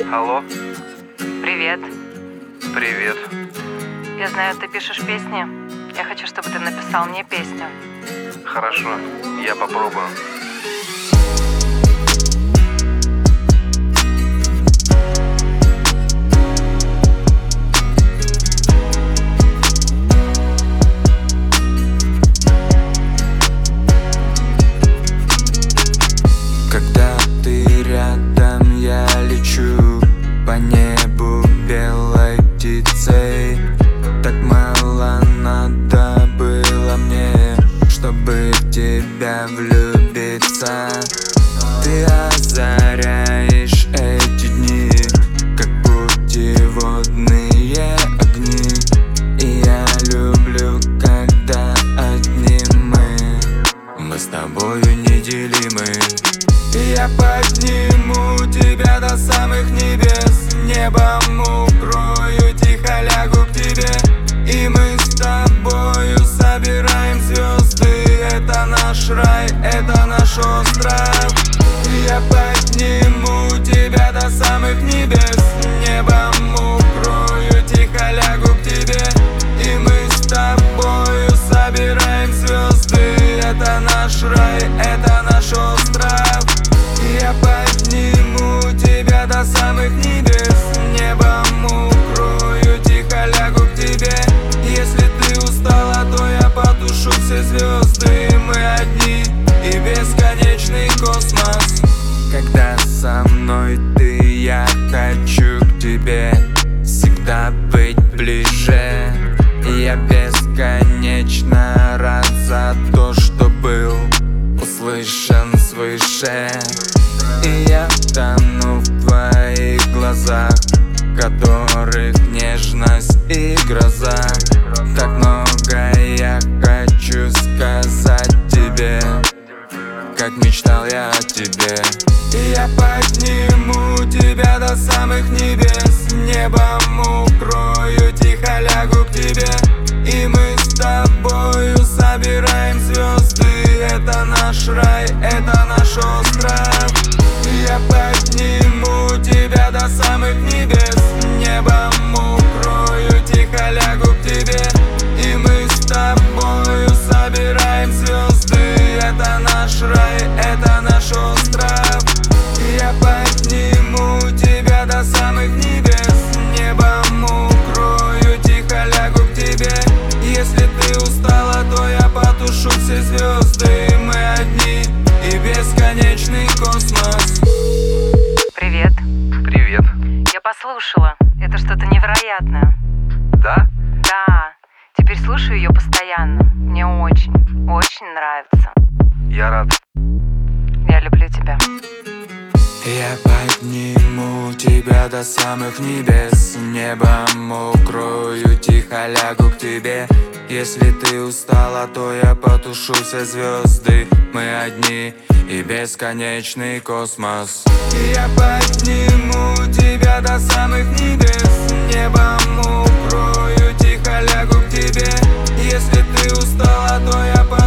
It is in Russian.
Алло. Привет. Привет. Я знаю, ты пишешь песни. Я хочу, чтобы ты написал мне песню. Хорошо, я попробую. Когда ты рядом, я лечу по небу белой птицей. Так мало надо было мне, чтобы в тебя влюбиться. Ты озаряешь эти дни, как путеводные огни. И я люблю, когда одни мы с тобою неделимы. И я подниму тебя до самых небес, небом укрою, тихо лягу к тебе. И мы с тобою собираем звезды. Это наш рай, это наш остров. И я подниму тебя до самых небес, небом укрою, тихо лягу к тебе. И мы с тобою собираем звезды. Это наш рай, это наш остров. Я подниму тебя до самых небес, небом укрою, тихо лягу к тебе. Если ты устала, то я потушу все звезды. Мы одни и бесконечный космос. Когда со мной ты, я хочу к тебе всегда быть ближе. Я бесконечно рад за то, что был услышан свыше. И я тону в твоих глазах, в которых нежность и гроза. Так много я хочу сказать тебе, как мечтал я о тебе. И я подниму тебя до самых небес, небом укрою, тихо лягу к тебе. И мы с тобою собираем звезды. Это наш рай, это наш остров. Я подниму тебя до самых небес, небом укрою, тихо лягу к тебе. И мы с тобою собираем звезды. Это наш рай, это наш остров. Я подниму тебя до самых небес, небом укрою, тихо лягу к тебе. Если ты устала, то я потушу все звезды. Мы одни и бесконечный космос. Привет. Привет. Я послушала. Это что-то невероятное. Да? Да. Теперь слушаю ее постоянно. Мне очень, очень нравится. Я рад. Я люблю тебя. Я подниму тебя до самых небес, небом укрою, тихо лягу к тебе. Если ты устала, то я потушу все звезды. Мы одни и бесконечный космос. Я подниму тебя до самых небес, небом укрою, тихо лягу к тебе. Если ты устала, то я